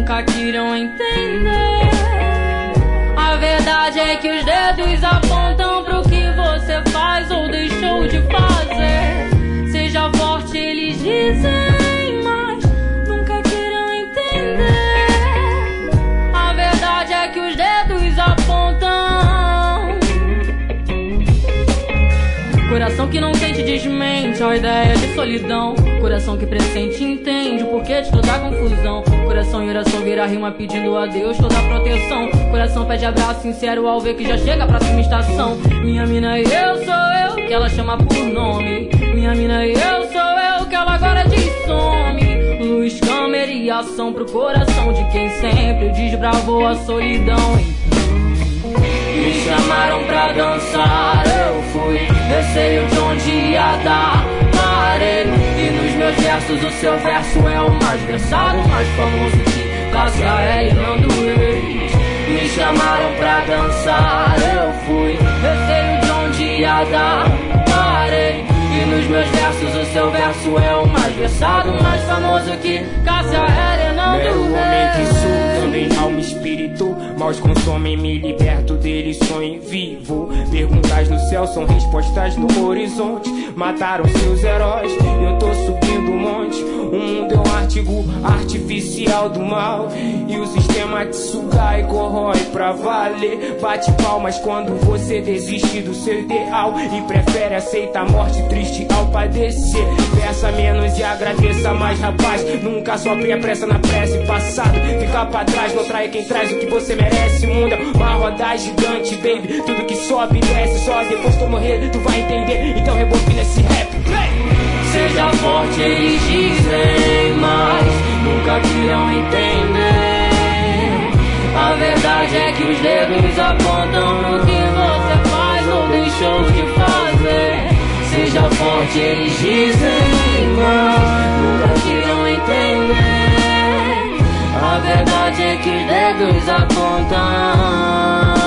nunca queiram entender. A verdade é que os dedos apontam pro que você faz ou deixou de fazer. Seja forte, eles dizem, mas nunca queiram entender. A verdade é que os dedos apontam. Coração que não sente desmente a ideia de solidão. Coração que pressente e entende o porquê de toda a confusão. Coração em oração vira rima pedindo a Deus toda a proteção. Coração pede abraço sincero ao ver que já chega a próxima estação. Minha mina e eu sou eu, que ela chama por nome. Minha mina e eu sou eu, que ela agora some. Luz, câmera e ação pro coração de quem sempre desbravou a solidão. Me chamaram pra dançar, eu fui, receio de onde ia dar. Parei, e nos meus versos o seu verso é o mais versado, mais famoso que Cássia Eller e Nando Reis. Me chamaram pra dançar, eu fui, receio de onde ia dar. Parei, e nos meus versos o seu verso é o mais versado, mais famoso que Cássia Eller e Nando Reis. Meu homem que sou, também alma e espírito. Maus consomem, me liberto deles, sonho vivo. Perguntas no céu são respostas no horizonte. Mataram seus heróis, eu tô subindo um monte. O mundo é um artigo artificial do mal, e o sistema te suga e corrói pra valer. Bate palmas quando você desiste do seu ideal e prefere aceitar a morte triste ao padecer. Peça menos e agradeça mais, rapaz. Nunca sofre a pressa na prece. Passado, ficar pra trás, não trai quem traz o que você merece. O mundo é uma roda gigante, baby. Tudo que sobe e desce, só depois que eu morrer tu vai entender. Então rebobina esse rap. Seja forte, eles dizem, mas nunca queiram entender. A verdade é que os dedos apontam no que você faz ou deixou de fazer. Seja forte, eles dizem, mas nunca queiram entender. A verdade é que os dedos apontam.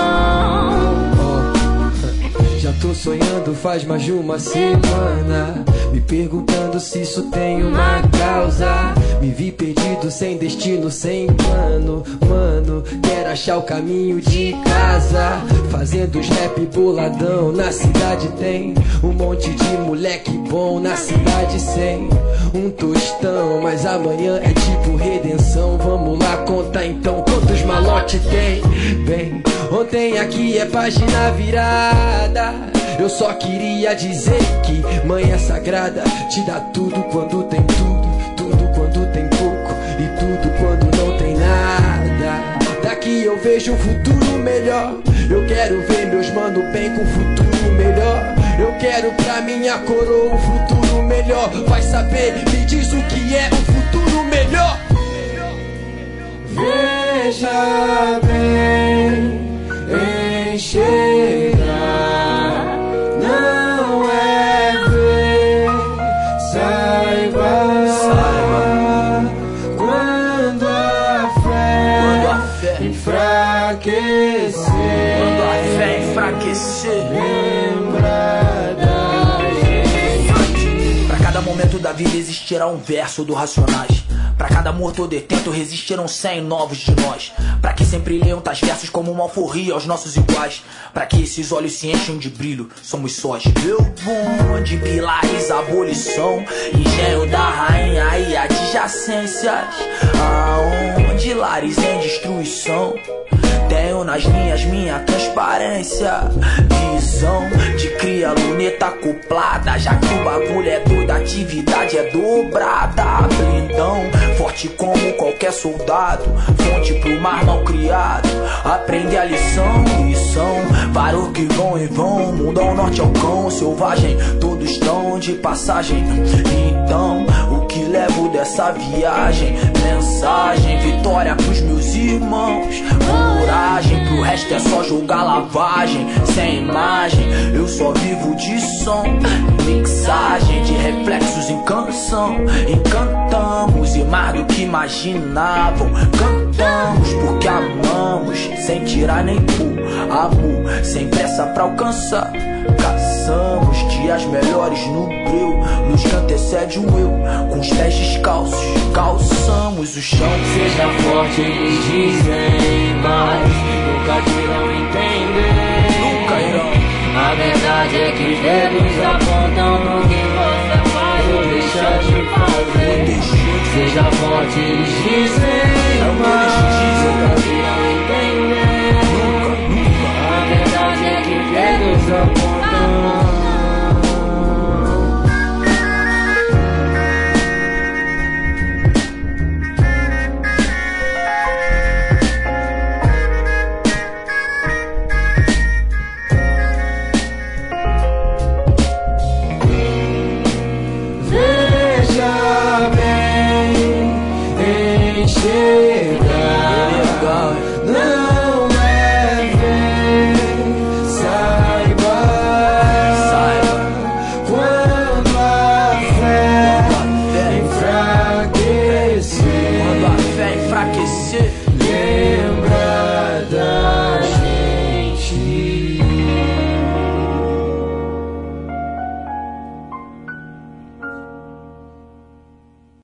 Já tô sonhando faz mais de uma semana, me perguntando se isso tem uma causa. Me vi perdido, sem destino, sem plano. Mano, quero achar o caminho de casa. Fazendo os rap boladão. Na cidade tem um monte de moleque bom. Na cidade sem um tostão, mas amanhã é tipo redenção. Vamos lá contar então quantos malote tem. Bem, ontem aqui é página virada. Eu só queria dizer que mãe é sagrada. Te dá tudo quando tem tudo, tudo quando tem pouco e tudo quando não tem nada. Daqui eu vejo um futuro melhor. Eu quero ver meus mano bem com um futuro melhor. Eu quero pra minha coroa um futuro melhor. Vai saber, me diz o que é um futuro melhor. Veja bem, enxergar não é ver. Saiba quando a fé enfraquecer. Quando a fé enfraquecer, lembra da gente. pra cada momento da vida existirá um verso do Racionais. Pra cada morto ou detento resistirão 100 novos de nós. Pra que sempre leiam tais versos como uma alforria aos nossos iguais. Pra que esses olhos se enchem de brilho, somos sós. Meu bonde, pilares, abolição, engenho da rainha e adjacências. Aonde lares em destruição, tenho nas linhas minha transparência. Visão de cria luneta acoplada. Já que o bagulho é doido, a atividade é dobrada. Blindão, forte como qualquer soldado. Fonte pro mar mal criado. Aprende a lição, vários que vão e vão. Mundo ao norte ao cão selvagem, todos estão de passagem. Então, o que levo dessa viagem? Mensagem, vitória pros meus irmãos. Coragem, pro resto é só jogar lavagem. Sem imagem, eu só vivo de som. Mixagem de reflexos em canção. Encantamos e mais do que imaginavam. Cantamos porque amamos, sem tirar nem pôr. Amor, sem pressa pra alcançar. Caçamos de dias melhores no breu, luz que antecede o eu, com os pés descalços, calçamos o chão. Seja forte, eles dizem, mas nunca te irão entender. Nunca irão. A verdade é que os dedos apontam no que você faz ou deixa de fazer. Seja forte, eles dizem, mas nunca te irão entender. A verdade é que os dedos apontam. Veja bem, enxerga